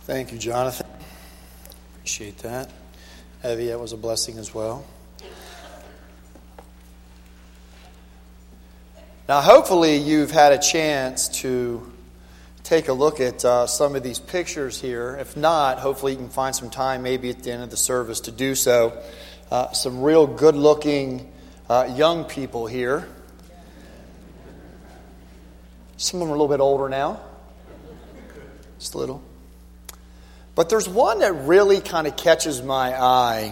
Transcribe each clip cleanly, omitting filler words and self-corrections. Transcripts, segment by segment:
Thank you, Jonathan. Appreciate that. Evie, that was a blessing as well. Now, hopefully you've had a chance to take a look at some of these pictures here. If not, hopefully you can find some time maybe at the end of the service to do so. Some real good-looking young people here. Some of them are a little bit older now. Just a little. But there's one that really kind of catches my eye.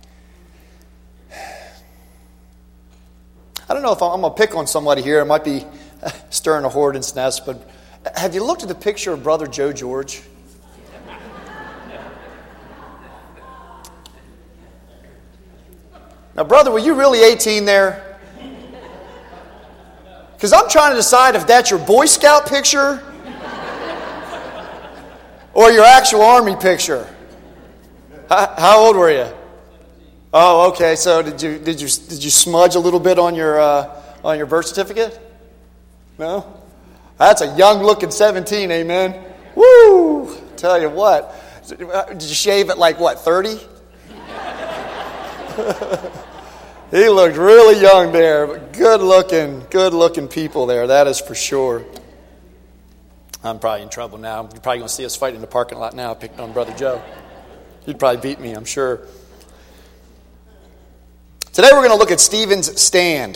I don't know if I'm going to pick on somebody here. It might be stirring a hornet's nest, but have you looked at the picture of Brother Joe George? Now, brother, were you really 18 there? Because I'm trying to decide if that's your Boy Scout picture or your actual Army picture. How old were you? Oh, okay. So did you smudge a little bit on your birth certificate? No? That's a young-looking 17, amen? Woo! Tell you what. Did you shave at like, 30? He looked really young there, but good-looking people there, that is for sure. I'm probably in trouble now. You're probably going to see us fight in the parking lot now, picking on Brother Joe. He'd probably beat me, I'm sure. Today we're going to look at Stephen's stand.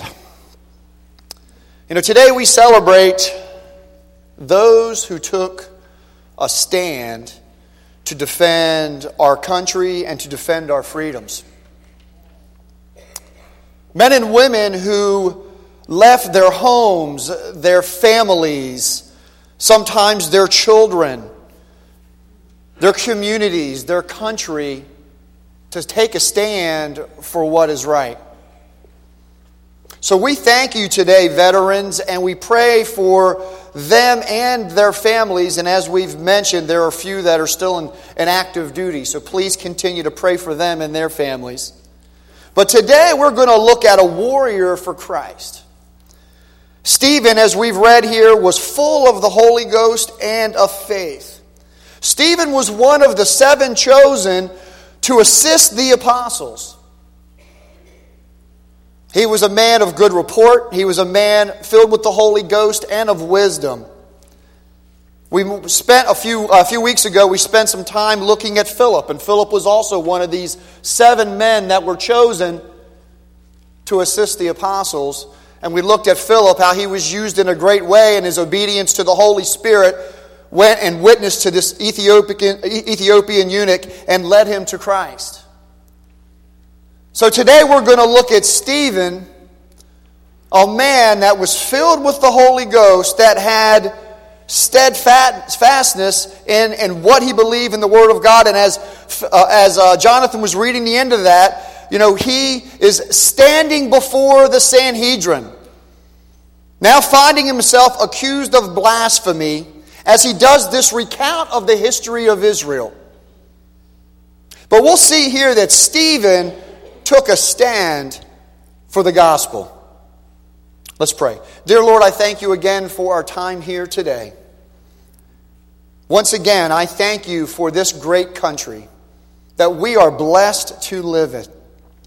Today we celebrate those who took a stand to defend our country and to defend our freedoms. Men and women who left their homes, their families, sometimes their children, their communities, their country, to take a stand for what is right. So we thank you today, veterans, and we pray for them and their families. And as we've mentioned, there are a few that are still in active duty. So please continue to pray for them and their families. But today we're going to look at a warrior for Christ. Stephen, as we've read here, was full of the Holy Ghost and of faith. Stephen was one of the 7 chosen to assist the apostles. He was a man of good report. He was a man filled with the Holy Ghost and of wisdom. We spent a few weeks ago, we spent some time looking at Philip. And Philip was also one of these 7 men that were chosen to assist the apostles. And we looked at Philip, how he was used in a great way in his obedience to the Holy Spirit, went and witnessed to this Ethiopian eunuch and led him to Christ. So today we're going to look at Stephen, a man that was filled with the Holy Ghost, that had steadfastness in what he believed in the Word of God. And as Jonathan was reading the end of that, he is standing before the Sanhedrin, now finding himself accused of blasphemy as he does this recount of the history of Israel. But we'll see here that Stephen took a stand for the gospel. Let's pray. Dear Lord, I thank you again for our time here today. Once again, I thank you for this great country that we are blessed to live in.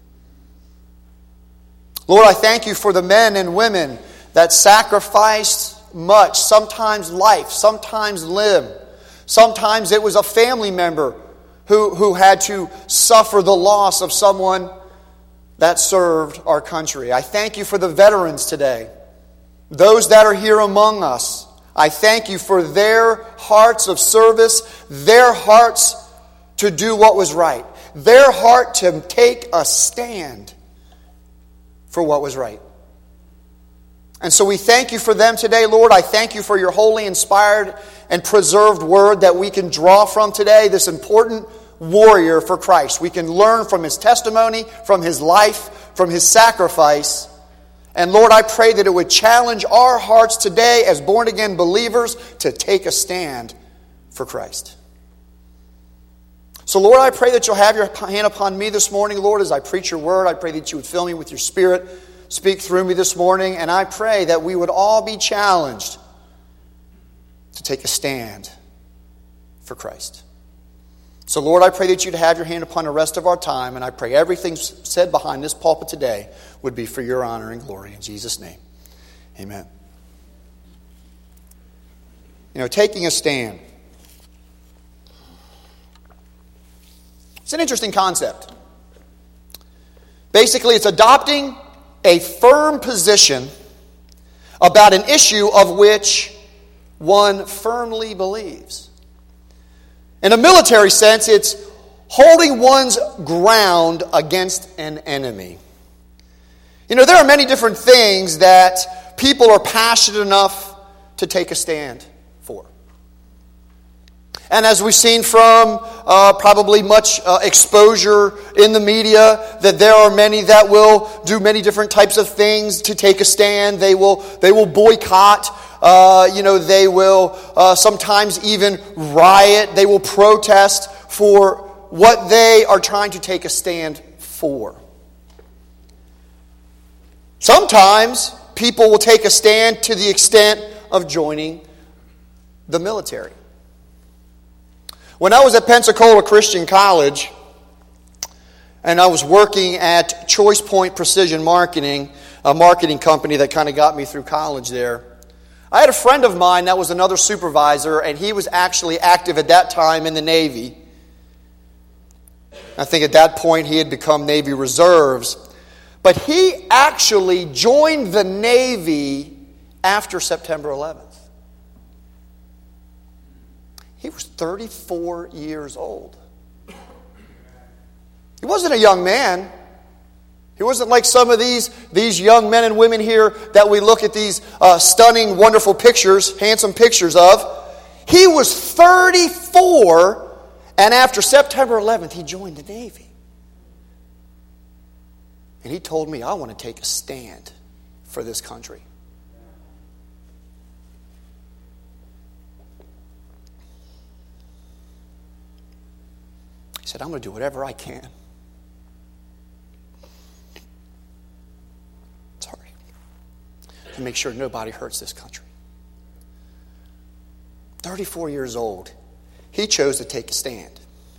Lord, I thank you for the men and women that sacrificed much, sometimes life, sometimes limb. Sometimes it was a family member who had to suffer the loss of someone that served our country. I thank you for the veterans today, those that are here among us. I thank you for their hearts of service, their hearts to do what was right, their heart to take a stand for what was right. And so we thank you for them today, Lord. I thank you for your holy, inspired, and preserved word that we can draw from today, this important warrior for Christ. We can learn from his testimony, from his life, from his sacrifice. And Lord, I pray that it would challenge our hearts today as born-again believers to take a stand for Christ. So Lord, I pray that you'll have your hand upon me this morning, Lord, as I preach your word. I pray that you would fill me with your Spirit, speak through me this morning, and I pray that we would all be challenged to take a stand for Christ. So, Lord, I pray that you'd have your hand upon the rest of our time, and I pray everything said behind this pulpit today would be for your honor and glory. In Jesus' name, amen. Taking a stand. It's an interesting concept. Basically, it's adopting a firm position about an issue of which one firmly believes. In a military sense, it's holding one's ground against an enemy. There are many different things that people are passionate enough to take a stand for. And as we've seen from probably much exposure in the media, that there are many that will do many different types of things to take a stand. They will boycott. They will sometimes even riot. They will protest for what they are trying to take a stand for. Sometimes people will take a stand to the extent of joining the military. When I was at Pensacola Christian College, and I was working at Choice Point Precision Marketing, a marketing company that kind of got me through college there, I had a friend of mine that was another supervisor, and he was actually active at that time in the Navy. I think at that point he had become Navy Reserves. But he actually joined the Navy after September 11th. He was 34 years old. He wasn't a young man. He wasn't like some of these young men and women here that we look at these stunning, wonderful pictures, handsome pictures of. He was 34, and after September 11th, he joined the Navy. And he told me, I want to take a stand for this country. He said, I'm going to do whatever I can. To make sure nobody hurts this country. 34 years old, he chose to take a stand.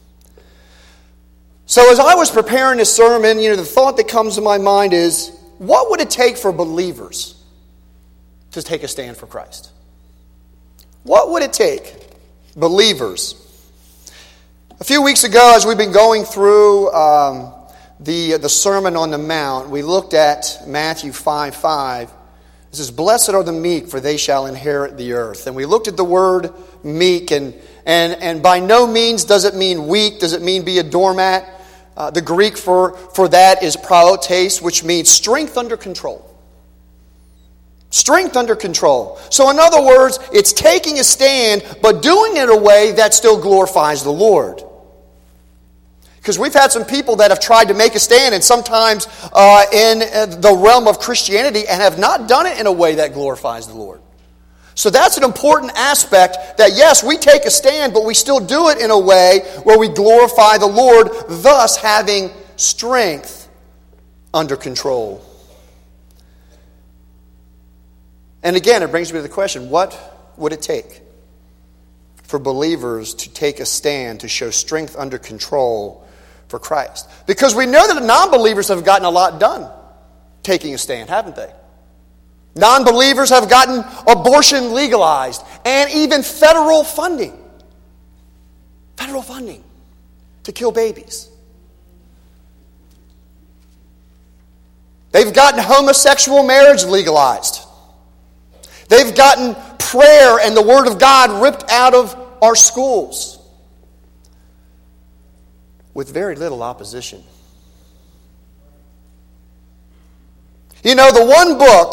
So as I was preparing this sermon, the thought that comes to my mind is, what would it take for believers to take a stand for Christ? What would it take? Believers. A few weeks ago, as we've been going through the Sermon on the Mount, we looked at Matthew 5:5. It says, blessed are the meek, for they shall inherit the earth. And we looked at the word meek, and by no means does it mean weak, does it mean be a doormat. The Greek for that is praotes, which means strength under control. Strength under control. So in other words, it's taking a stand, but doing it in a way that still glorifies the Lord. Because we've had some people that have tried to make a stand, and sometimes in the realm of Christianity, and have not done it in a way that glorifies the Lord. So that's an important aspect, that yes, we take a stand, but we still do it in a way where we glorify the Lord, thus having strength under control. And again, it brings me to the question, what would it take for believers to take a stand to show strength under control for Christ? Because we know that the non-believers have gotten a lot done taking a stand, haven't they? Non-believers have gotten abortion legalized, and even federal funding to kill babies. They've gotten homosexual marriage legalized. They've gotten prayer and the Word of God ripped out of our schools with very little opposition. The one book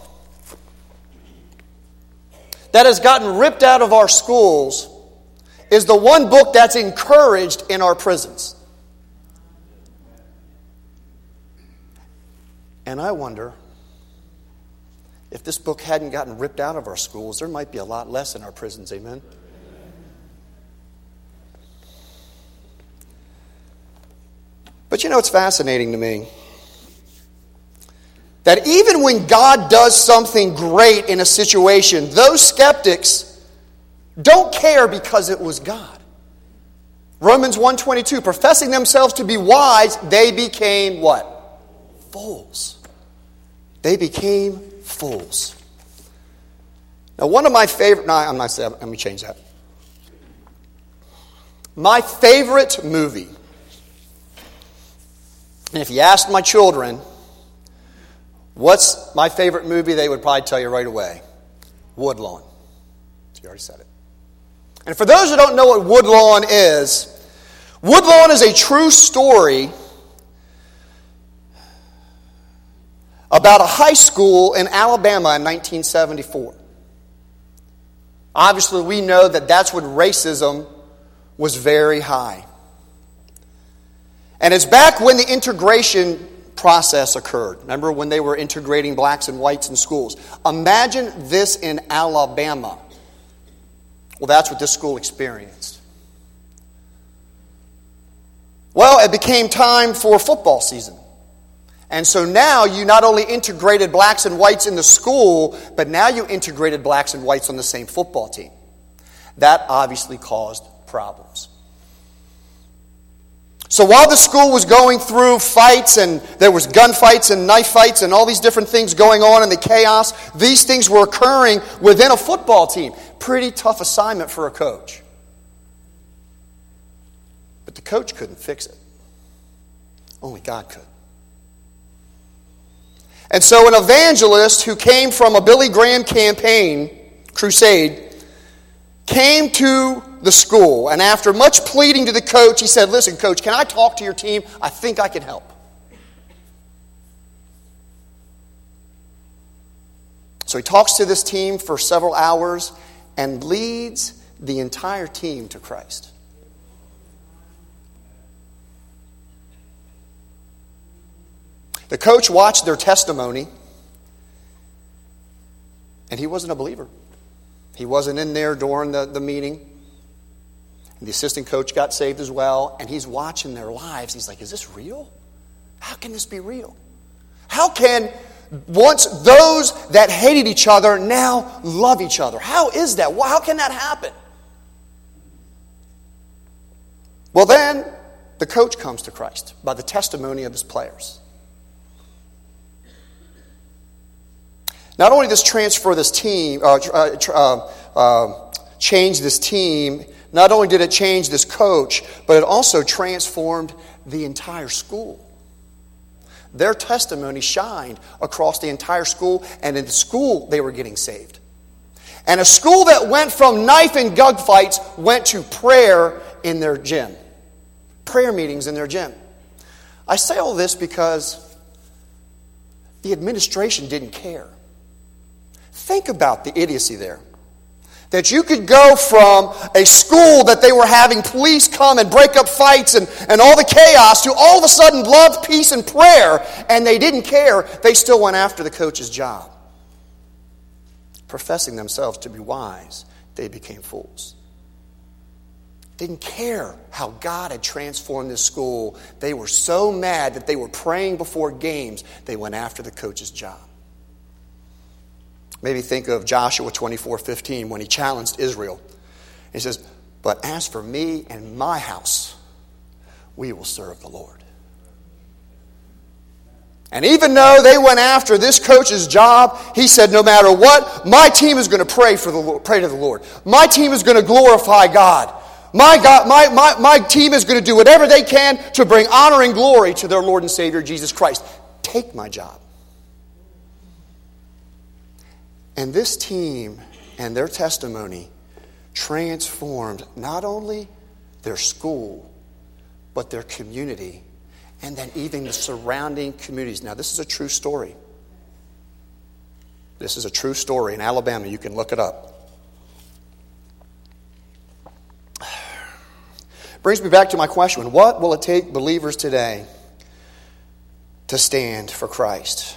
that has gotten ripped out of our schools is the one book that's encouraged in our prisons. And I wonder, if this book hadn't gotten ripped out of our schools, there might be a lot less in our prisons, amen? But it's fascinating to me that even when God does something great in a situation, those skeptics don't care because it was God. Romans 1:22, professing themselves to be wise, they became what? Fools. They became fools. Now, one of my favorite... No, I'm not saying... Let me change that. My favorite movie, and if you asked my children, what's my favorite movie, they would probably tell you right away. Woodlawn. You already said it. And for those who don't know what Woodlawn is a true story about a high school in Alabama in 1974. Obviously, we know that that's when racism was very high. And it's back when the integration process occurred. Remember when they were integrating blacks and whites in schools? Imagine this in Alabama. Well, that's what this school experienced. Well, it became time for football season. And so now you not only integrated blacks and whites in the school, but now you integrated blacks and whites on the same football team. That obviously caused problems. So while the school was going through fights, and there was gunfights and knife fights and all these different things going on in the chaos, these things were occurring within a football team. Pretty tough assignment for a coach. But the coach couldn't fix it. Only God could. And so an evangelist who came from a Billy Graham crusade, came to the school. And after much pleading to the coach, he said, "Listen, coach, can I talk to your team? I think I can help." So he talks to this team for several hours and leads the entire team to Christ. The coach watched their testimony, and he wasn't a believer. He wasn't in there during the meeting. And the assistant coach got saved as well, and he's watching their lives. He's like, is this real? How can this be real? How can once those that hated each other now love each other? How is that? How can that happen? Well, then the coach comes to Christ by the testimony of his players. Not only does transfer this team, change this team, not only did it change this coach, but it also transformed the entire school. Their testimony shined across the entire school, and in the school they were getting saved. And a school that went from knife and gunfights went to prayer in their gym. Prayer meetings in their gym. I say all this because the administration didn't care. Think about the idiocy there. That you could go from a school that they were having police come and break up fights and all the chaos to all of a sudden love, peace, and prayer, and they didn't care. They still went after the coach's job. Professing themselves to be wise, they became fools. Didn't care how God had transformed this school. They were so mad that they were praying before games, they went after the coach's job. Maybe think of Joshua 24:15 when he challenged Israel. He says, "But as for me and my house, we will serve the Lord." And even though they went after this coach's job, he said, no matter what, my team is going to pray to the Lord. My team is going to glorify God. My team is going to do whatever they can to bring honor and glory to their Lord and Savior, Jesus Christ. Take my job. And this team and their testimony transformed not only their school, but their community, and then even the surrounding communities. Now, this is a true story. This is a true story in Alabama. You can look it up. Brings me back to my question. What will it take believers today to stand for Christ?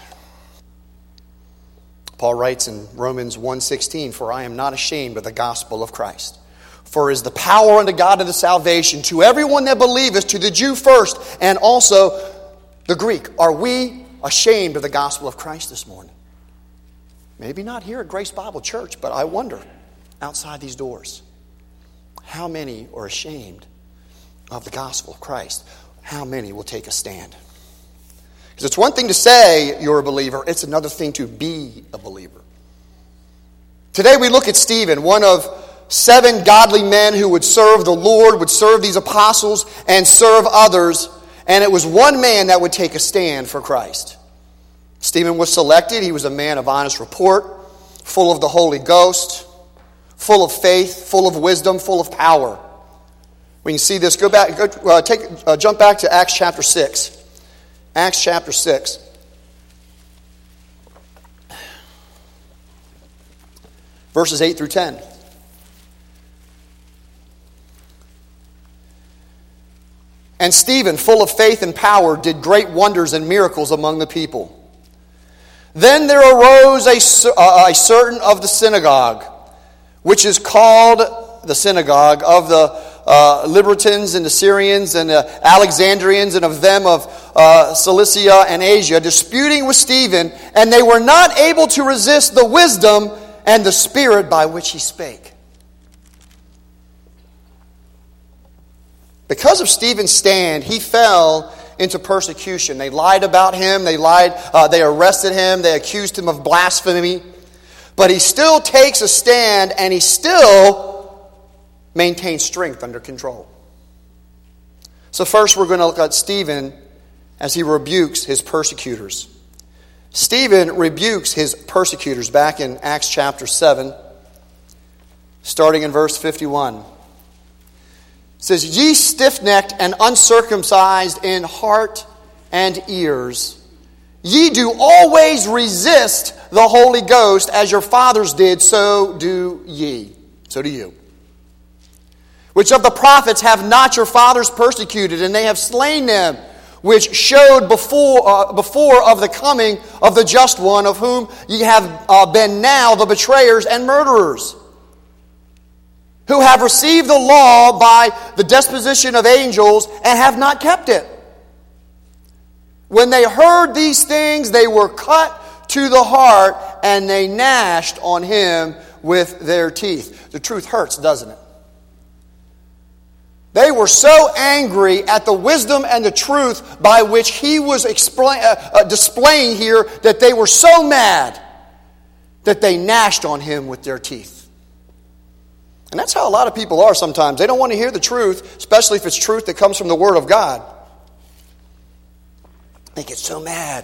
Paul writes in Romans 1:16, "For I am not ashamed of the gospel of Christ. For it is the power unto God unto salvation to everyone that believeth, to the Jew first, and also the Greek." Are we ashamed of the gospel of Christ this morning? Maybe not here at Grace Bible Church, but I wonder, outside these doors, how many are ashamed of the gospel of Christ, how many will take a stand? Because it's one thing to say you're a believer, it's another thing to be a believer. Today we look at Stephen, one of 7 godly men who would serve the Lord, would serve these apostles, and serve others. And it was one man that would take a stand for Christ. Stephen was selected. He was a man of honest report, full of the Holy Ghost, full of faith, full of wisdom, full of power. We can see this. Jump back to Acts chapter 6. Acts chapter 6. Verses 8 through 10. And Stephen, full of faith and power, did great wonders and miracles among the people. Then there arose a certain of the synagogue, which is called the synagogue of the Libertines and the Syrians and the Alexandrians and of them of Cilicia and Asia, disputing with Stephen, and they were not able to resist the wisdom and the spirit by which he spake. Because of Stephen's stand, he fell into persecution. They lied about him. They arrested him. They accused him of blasphemy. But he still takes a stand, and he still maintains strength under control. So first we're going to look at Stephen as he rebukes his persecutors. Stephen rebukes his persecutors back in Acts chapter 7, starting in verse 51. It says, "Ye stiff-necked and uncircumcised in heart and ears, ye do always resist the Holy Ghost, as your fathers did, so do ye." So do you. "Which of the prophets have not your fathers persecuted, and they have slain them, which showed before of the coming of the just one, of whom ye have been now the betrayers and murderers, who have received the law by the disposition of angels and have not kept it. When they heard these things, they were cut to the heart, and they gnashed on him with their teeth." The truth hurts, doesn't it? They were so angry at the wisdom and the truth by which he was displaying here that they were so mad that they gnashed on him with their teeth. And that's how a lot of people are sometimes. They don't want to hear the truth, especially if it's truth that comes from the Word of God. They get so mad.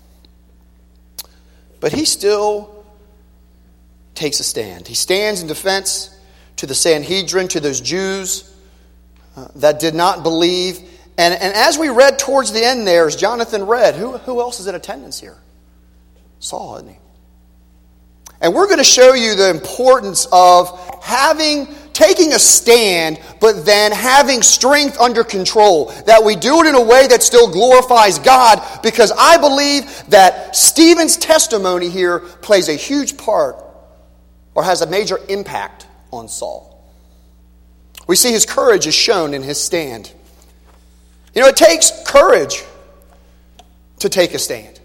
But he still takes a stand. He stands in defense to the Sanhedrin, to those Jews that did not believe. And as we read towards the end there, as Jonathan read, who else is in attendance here? Saul, isn't he? And we're going to show you the importance of taking a stand, but then having strength under control. That we do it in a way that still glorifies God, because I believe that Stephen's testimony here plays a huge part, or has a major impact on Saul. We see his courage is shown in his stand. You know, it takes courage to take a stand.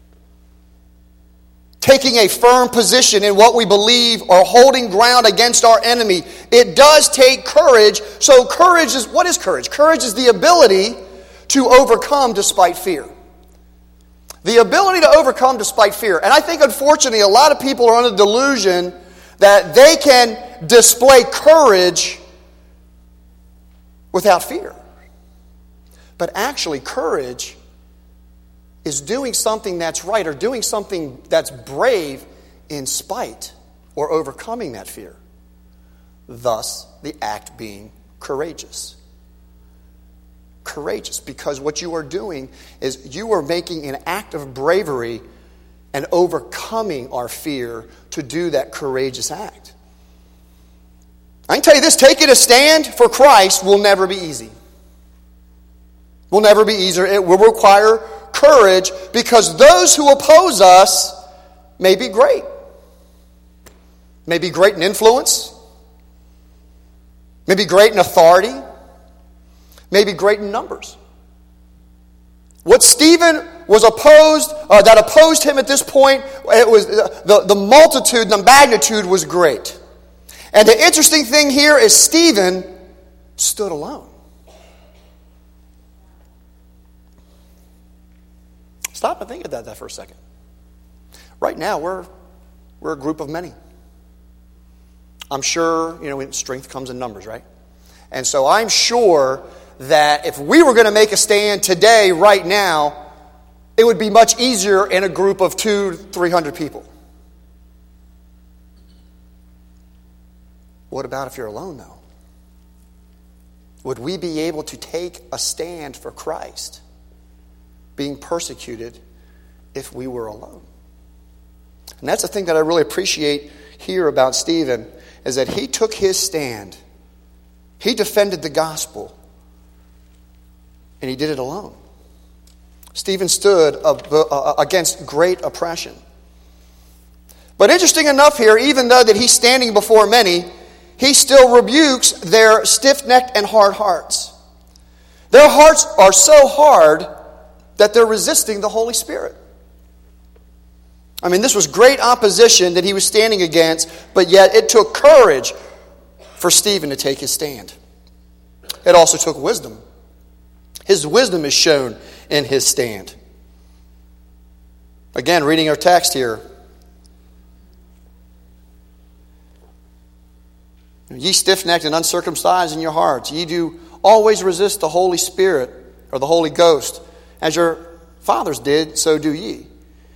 Taking a firm position in what we believe, or holding ground against our enemy. It does take courage. So courage is, what is courage? Courage is the ability to overcome despite fear. The ability to overcome despite fear. And I think, unfortunately, a lot of people are under the delusion that they can display courage without fear. But actually, courage is doing something that's right, or doing something that's brave in spite or overcoming that fear. Thus, the act being courageous. Courageous, because what you are doing is you are making an act of bravery and overcoming our fear to do that courageous act. I can tell you this, taking a stand for Christ will never be easy. Will never be easier. It will require courage, because those who oppose us may be great. May be great in influence. May be great in authority. May be great in numbers. What Stephen was that opposed him at this point, it was the multitude, the magnitude was great. And the interesting thing here is Stephen stood alone. stop and think of that for a second. Right now, we're a group of many. I'm sure, strength comes in numbers, right? And so I'm sure that if we were going to make a stand today, right now, it would be much easier in a group of 200-300 people. What about if you're alone, though? Would we be able to take a stand for Christ, being persecuted, if we were alone? And that's the thing that I really appreciate here about Stephen, is that he took his stand. He defended the gospel. And he did it alone. Stephen stood against great oppression. But interesting enough here, even though that he's standing before many, he still rebukes their stiff-necked and hard hearts. Their hearts are so hard that they're resisting the Holy Spirit. I mean, this was great opposition that he was standing against, but yet it took courage for Stephen to take his stand. It also took wisdom. His wisdom is shown in his stand. Again, reading our text here. Ye stiff-necked and uncircumcised in your hearts, ye do always resist the Holy Spirit, or the Holy Ghost. As your fathers did, so do ye.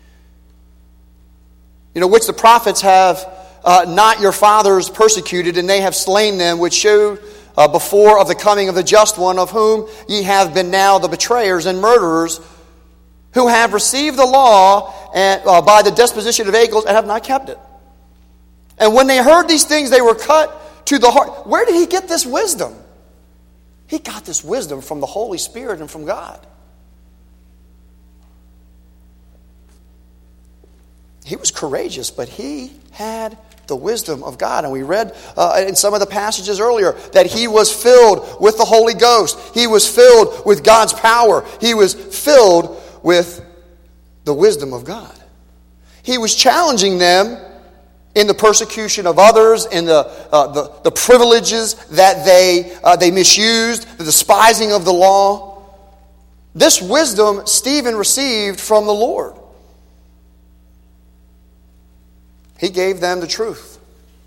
Which the prophets have not your fathers persecuted, and they have slain them, which showed before of the coming of the just one, of whom ye have been now the betrayers and murderers, who have received the law and, by the disposition of angels, and have not kept it. And when they heard these things, they were cut to the heart. Where did he get this wisdom? He got this wisdom from the Holy Spirit and from God. He was courageous, but he had the wisdom of God. And we read in some of the passages earlier that he was filled with the Holy Ghost. He was filled with God's power. He was filled with the wisdom of God. He was challenging them in the persecution of others, in the privileges that they misused, the despising of the law. This wisdom Stephen received from the Lord. He gave them the truth.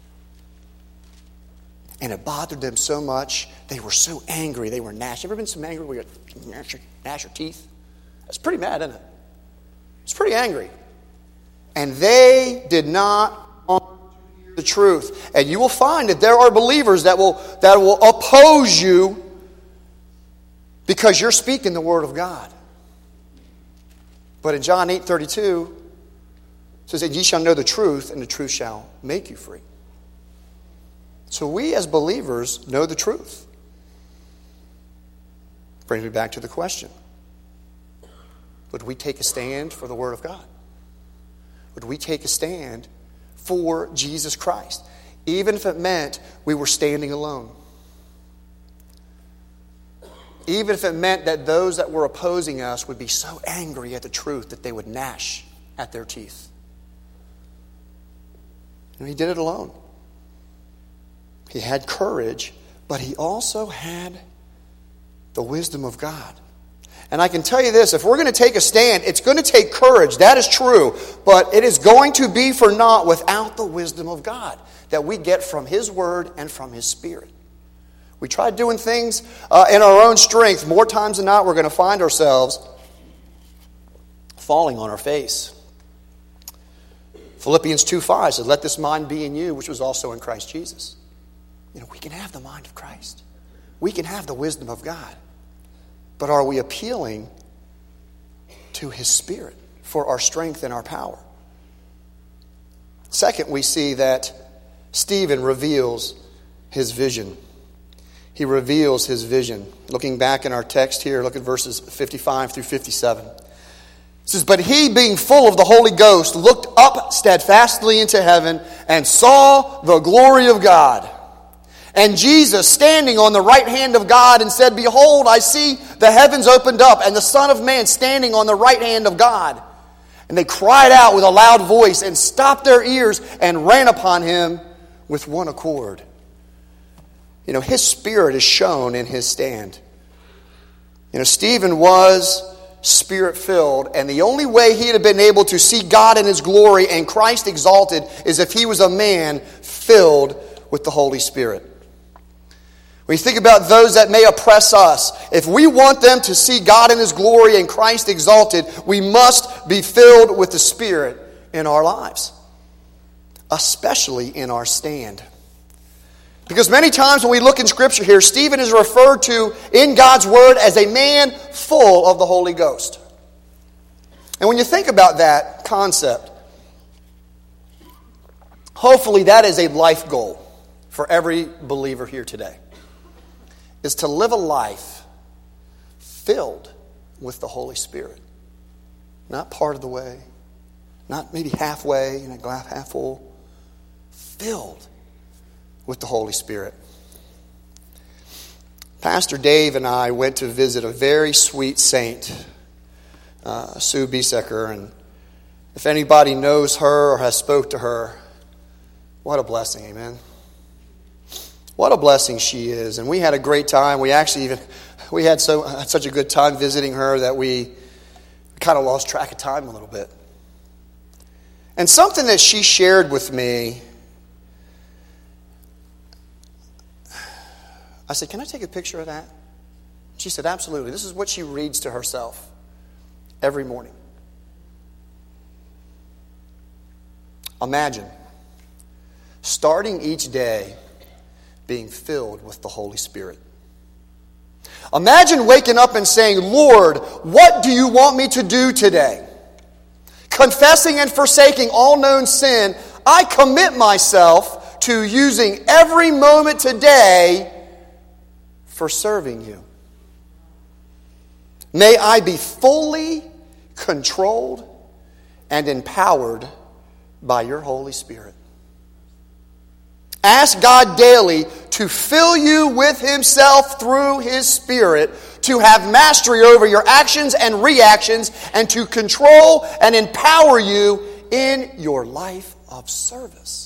And it bothered them so much. They were so angry. They were gnashing. Ever been so angry where you gnash your teeth? That's pretty mad, isn't it? It's pretty angry. And they did not want to hear the truth. And you will find that there are believers that will oppose you because you're speaking the Word of God. But in John 8:32, it says that ye shall know the truth, and the truth shall make you free. So we as believers know the truth. Brings me back to the question. Would we take a stand for the Word of God? Would we take a stand for Jesus Christ? Even if it meant we were standing alone. Even if it meant that those that were opposing us would be so angry at the truth that they would gnash at their teeth. And he did it alone. He had courage, but he also had the wisdom of God. And I can tell you this, if we're going to take a stand, it's going to take courage. That is true. But it is going to be for naught without the wisdom of God that we get from His Word and from His Spirit. We try doing things in our own strength. More times than not, we're going to find ourselves falling on our face. Philippians 2:5 says, let this mind be in you, which was also in Christ Jesus. We can have the mind of Christ. We can have the wisdom of God. But are we appealing to His Spirit for our strength and our power? Second, we see that Stephen reveals his vision. He reveals his vision. Looking back in our text here, look at verses 55 through 57. It says, but he, being full of the Holy Ghost, looked up steadfastly into heaven and saw the glory of God. And Jesus standing on the right hand of God and said, behold, I see the heavens opened up and the Son of Man standing on the right hand of God. And they cried out with a loud voice and stopped their ears and ran upon him with one accord. His spirit is shown in his stand. Stephen was Spirit-filled, and the only way he'd have been able to see God in His glory and Christ exalted is if he was a man filled with the Holy Spirit. When you think about those that may oppress us, if we want them to see God in His glory and Christ exalted, we must be filled with the Spirit in our lives, especially in our stand. Because many times when we look in Scripture here, Stephen is referred to in God's Word as a man full of the Holy Ghost. And when you think about that concept, hopefully that is a life goal for every believer here today, is to live a life filled with the Holy Spirit. Not part of the way, not maybe halfway, glass half full, filled with the Holy Spirit. Pastor Dave and I went to visit a very sweet saint, Sue Biesecker, and if anybody knows her or has spoke to her, what a blessing, amen. What a blessing she is. And we had a great time. We had such a good time visiting her that we kind of lost track of time a little bit. And something that she shared with me, I said, "Can I take a picture of that?" She said, "Absolutely." This is what she reads to herself every morning. Imagine starting each day being filled with the Holy Spirit. Imagine waking up and saying, "Lord, what do you want me to do today?" Confessing and forsaking all known sin, I commit myself to using every moment today for serving you. May I be fully controlled and empowered by your Holy Spirit. Ask God daily to fill you with Himself through His Spirit, to have mastery over your actions and reactions, and to control and empower you in your life of service.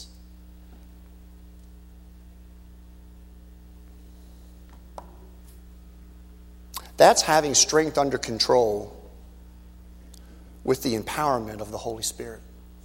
That's having strength under control with the empowerment of the Holy Spirit.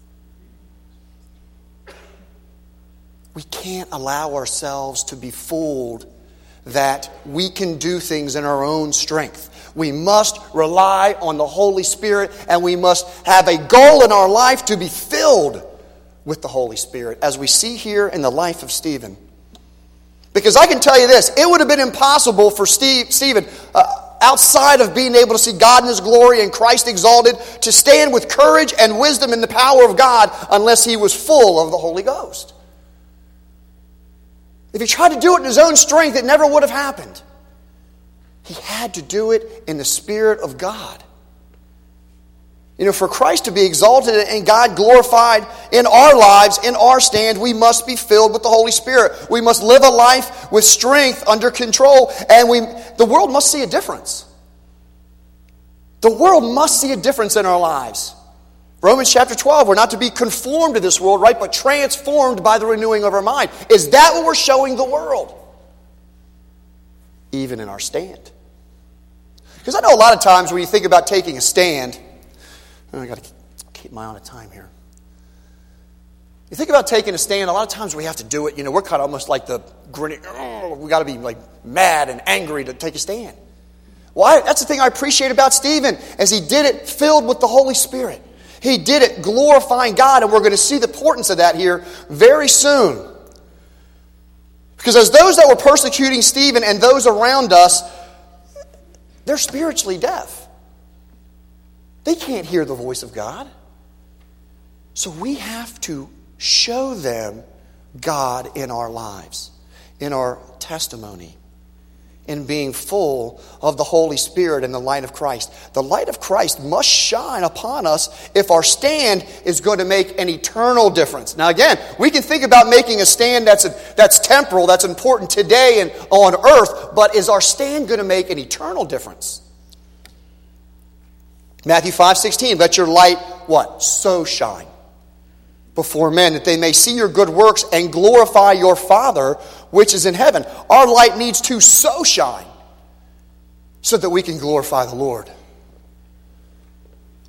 We can't allow ourselves to be fooled that we can do things in our own strength. We must rely on the Holy Spirit, and we must have a goal in our life to be filled with the Holy Spirit, as we see here in the life of Stephen. Because I can tell you this, it would have been impossible for Stephen, outside of being able to see God in His glory and Christ exalted, to stand with courage and wisdom in the power of God unless he was full of the Holy Ghost. If he tried to do it in his own strength, it never would have happened. He had to do it in the Spirit of God. For Christ to be exalted and God glorified in our lives, in our stand, we must be filled with the Holy Spirit. We must live a life with strength under control, and the world must see a difference. The world must see a difference in our lives. Romans chapter 12, we're not to be conformed to this world, right, but transformed by the renewing of our mind. Is that what we're showing the world? Even in our stand. Because I know a lot of times when you think about taking a stand, I got to keep my eye on time here. You think about taking a stand, a lot of times we have to do it. We're kind of almost like the grinning, we got to be like mad and angry to take a stand. Well, that's the thing I appreciate about Stephen, as he did it filled with the Holy Spirit. He did it glorifying God, and we're going to see the importance of that here very soon. Because as those that were persecuting Stephen and those around us, they're spiritually deaf. They can't hear the voice of God. So we have to show them God in our lives, in our testimony, in being full of the Holy Spirit and the light of Christ. The light of Christ must shine upon us if our stand is going to make an eternal difference. Now again, we can think about making a stand that's temporal, that's important today and on earth, but is our stand going to make an eternal difference? Matthew 5:16, let your light, what? So shine before men, that they may see your good works and glorify your Father which is in heaven. Our light needs to so shine so that we can glorify the Lord.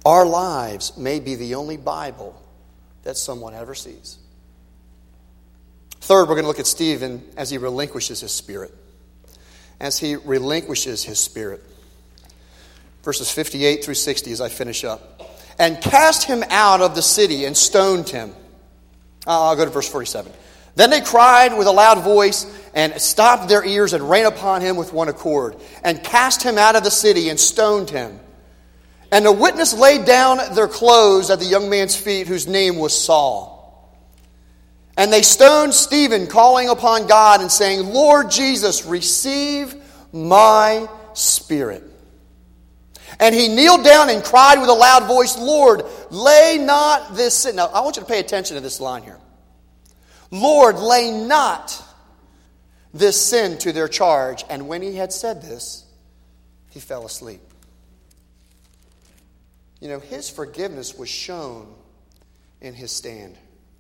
our lives may be the only Bible that someone ever sees. Third, we're going to look at Stephen as he relinquishes his spirit. As he relinquishes his spirit. Verses 58 through 60 as I finish up. And cast him out of the city and stoned him. I'll go to verse 47. Then they cried with a loud voice and stopped their ears and ran upon him with one accord. And cast him out of the city and stoned him. And the witness laid down their clothes at the young man's feet, whose name was Saul. And they stoned Stephen, calling upon God and saying, Lord Jesus, receive my spirit. And he kneeled down and cried with a loud voice, Lord, lay not this sin. Now, I want you to pay attention to this line here. Lord, lay not this sin to their charge. And when he had said this, he fell asleep. You know, his forgiveness was shown in his stand.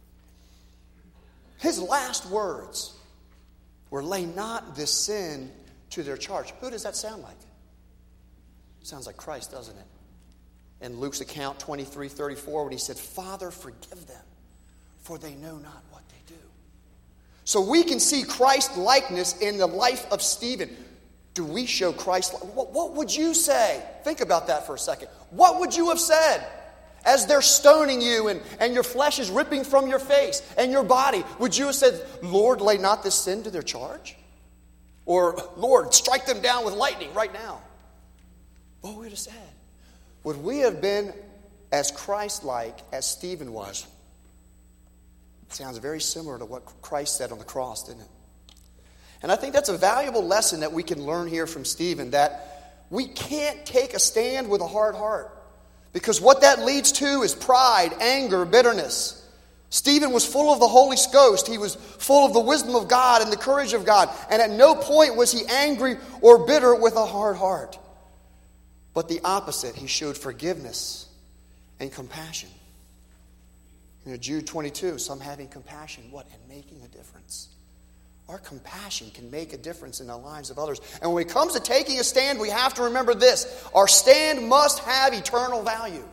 His last words were, lay not this sin to their charge. Who does that sound like? Sounds like Christ, doesn't it? In Luke's account 23:34, when he said, Father, forgive them, for they know not what they do. So we can see Christ likeness in the life of Stephen. Do we show Christ? What would you say? Think about that for a second. What would you have said as they're stoning you and your flesh is ripping from your face and your body? Would you have said, Lord, lay not this sin to their charge? Or, Lord, strike them down with lightning right now? What would we have said? Would we have been as Christ-like as Stephen was? It sounds very similar to what Christ said on the cross, didn't it? And I think that's a valuable lesson that we can learn here from Stephen, that we can't take a stand with a hard heart. Because what that leads to is pride, anger, bitterness. Stephen was full of the Holy Ghost. He was full of the wisdom of God and the courage of God. And at no point was he angry or bitter with a hard heart. But the opposite, he showed forgiveness and compassion. You know, Jude 22, some having compassion, what? And making a difference. Our compassion can make a difference in the lives of others. And when it comes to taking a stand, we have to remember this. Our stand must have eternal value.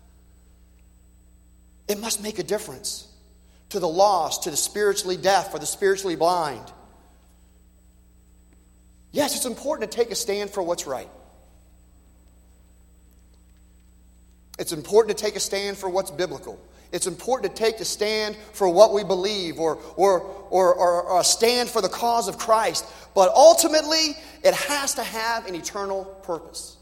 It must make a difference to the lost, to the spiritually deaf, or the spiritually blind. Yes, it's important to take a stand for what's right. It's important to take a stand for what's biblical. It's important to take a stand for what we believe or a stand for the cause of Christ. But ultimately, it has to have an eternal purpose.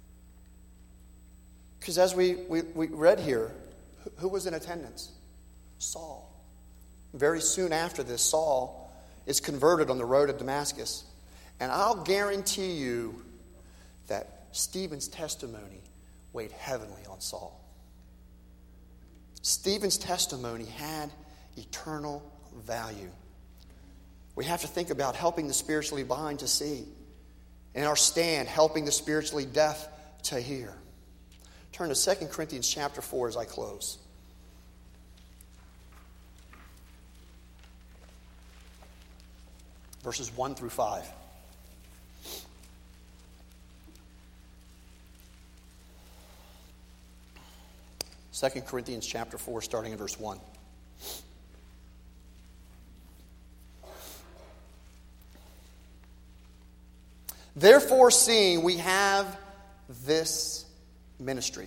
Because as we read here, who was in attendance? Saul. Very soon after this, Saul is converted on the road to Damascus. And I'll guarantee you that Stephen's testimony weighed heavily on Saul. Stephen's testimony had eternal value. We have to think about helping the spiritually blind to see. In our stand, helping the spiritually deaf to hear. Turn to 2 Corinthians chapter 4 as I close. Verses 1 through 5. Second Corinthians chapter 4, starting in verse 1. Therefore, seeing we have this ministry,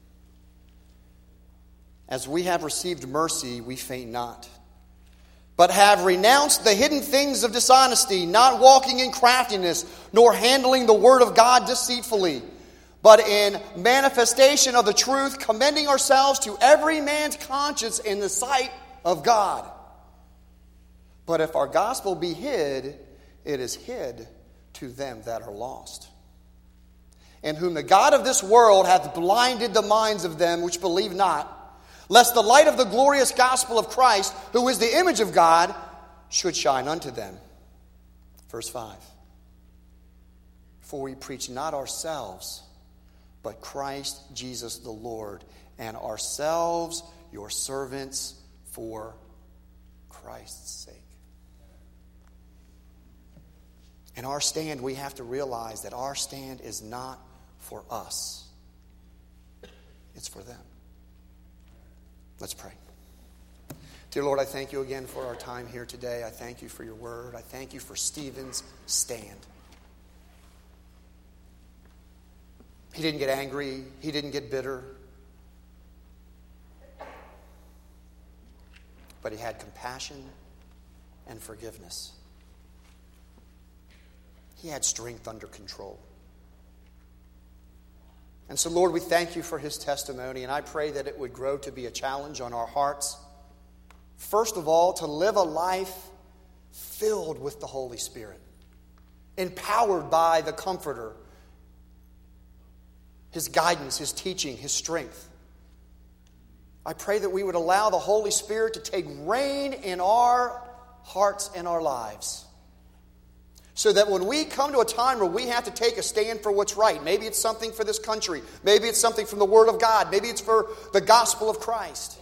as we have received mercy, we faint not, but have renounced the hidden things of dishonesty, not walking in craftiness, nor handling the word of God deceitfully, but in manifestation of the truth, commending ourselves to every man's conscience in the sight of God. But if our gospel be hid, it is hid to them that are lost, in whom the God of this world hath blinded the minds of them which believe not, lest the light of the glorious gospel of Christ, who is the image of God, should shine unto them. Verse 5. For we preach not ourselves, but Christ Jesus the Lord, and ourselves your servants for Christ's sake. In our stand, we have to realize that our stand is not for us. It's for them. Let's pray. Dear Lord, I thank you again for our time here today. I thank you for your word. I thank you for Stephen's stand. He didn't get angry. He didn't get bitter. But he had compassion and forgiveness. He had strength under control. And so, Lord, we thank you for his testimony, and I pray that it would grow to be a challenge on our hearts. First of all, to live a life filled with the Holy Spirit, empowered by the Comforter, his guidance, his teaching, his strength. I pray that we would allow the Holy Spirit to take reign in our hearts and our lives, so that when we come to a time where we have to take a stand for what's right, maybe it's something for this country, maybe it's something from the Word of God, maybe it's for the gospel of Christ,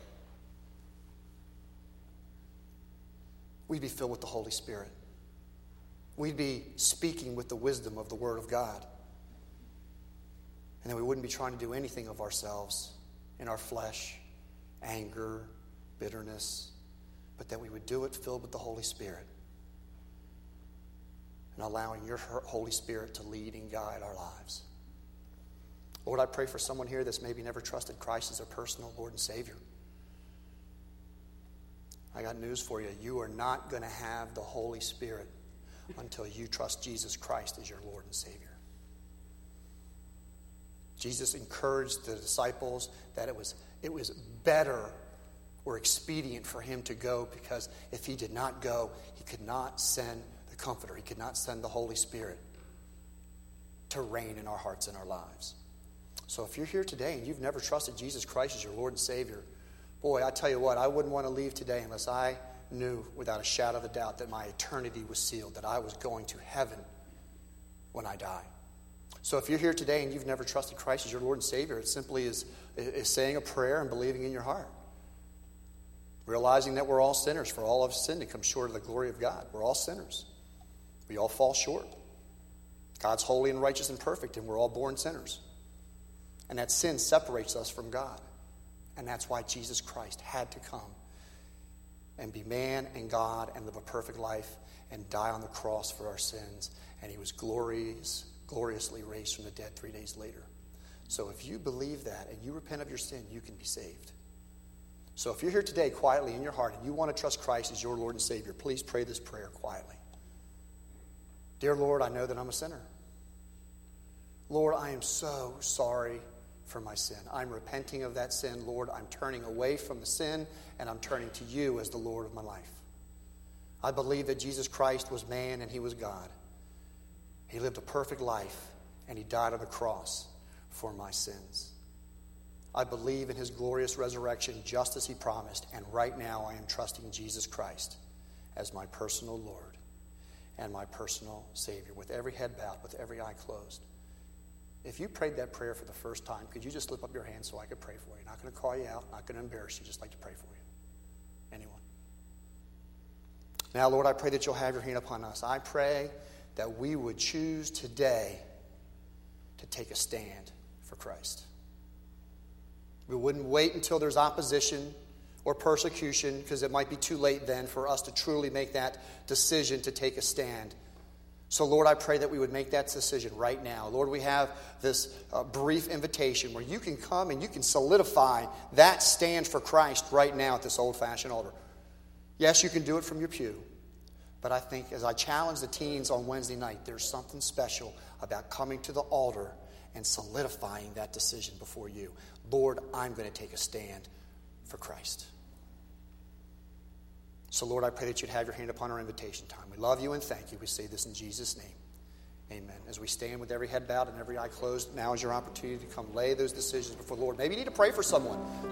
we'd be filled with the Holy Spirit. We'd be speaking with the wisdom of the Word of God. And that we wouldn't be trying to do anything of ourselves in our flesh, anger, bitterness, but that we would do it filled with the Holy Spirit and allowing your Holy Spirit to lead and guide our lives. Lord, I pray for someone here that's maybe never trusted Christ as their personal Lord and Savior. I got news for you. You are not going to have the Holy Spirit until you trust Jesus Christ as your Lord and Savior. Jesus encouraged the disciples that it was better or expedient for him to go, because if he did not go, he could not send the Comforter. He could not send the Holy Spirit to reign in our hearts and our lives. So if you're here today and you've never trusted Jesus Christ as your Lord and Savior, boy, I tell you what, I wouldn't want to leave today unless I knew without a shadow of a doubt that my eternity was sealed, that I was going to heaven when I die. So if you're here today and you've never trusted Christ as your Lord and Savior, it simply is saying a prayer and believing in your heart. Realizing that we're all sinners, for all have sinned and come short of the glory of God. We're all sinners. We all fall short. God's holy and righteous and perfect, and we're all born sinners. And that sin separates us from God. And that's why Jesus Christ had to come and be man and God and live a perfect life and die on the cross for our sins. And he was gloriously raised from the dead 3 days later. So if you believe that and you repent of your sin, you can be saved. So if you're here today quietly in your heart and you want to trust Christ as your Lord and Savior, please pray this prayer quietly. Dear Lord, I know that I'm a sinner. Lord, I am so sorry for my sin. I'm repenting of that sin. Lord, I'm turning away from the sin and I'm turning to you as the Lord of my life. I believe that Jesus Christ was man and he was God. He lived a perfect life and he died on the cross for my sins. I believe in his glorious resurrection just as he promised, and right now I am trusting Jesus Christ as my personal Lord and my personal Savior, with every head bowed, with every eye closed. If you prayed that prayer for the first time, could you just slip up your hand so I could pray for you? Not going to call you out, not going to embarrass you, just like to pray for you. Anyone? Now, Lord, I pray that you'll have your hand upon us. I pray that we would choose today to take a stand for Christ. We wouldn't wait until there's opposition or persecution, because it might be too late then for us to truly make that decision to take a stand. So, Lord, I pray that we would make that decision right now. Lord, we have this brief invitation where you can come and you can solidify that stand for Christ right now at this old-fashioned altar. Yes, you can do it from your pew. But I think as I challenge the teens on Wednesday night, there's something special about coming to the altar and solidifying that decision before you. Lord, I'm going to take a stand for Christ. So, Lord, I pray that you'd have your hand upon our invitation time. We love you and thank you. We say this in Jesus' name. Amen. As we stand with every head bowed and every eye closed, now is your opportunity to come lay those decisions before the Lord. Maybe you need to pray for someone.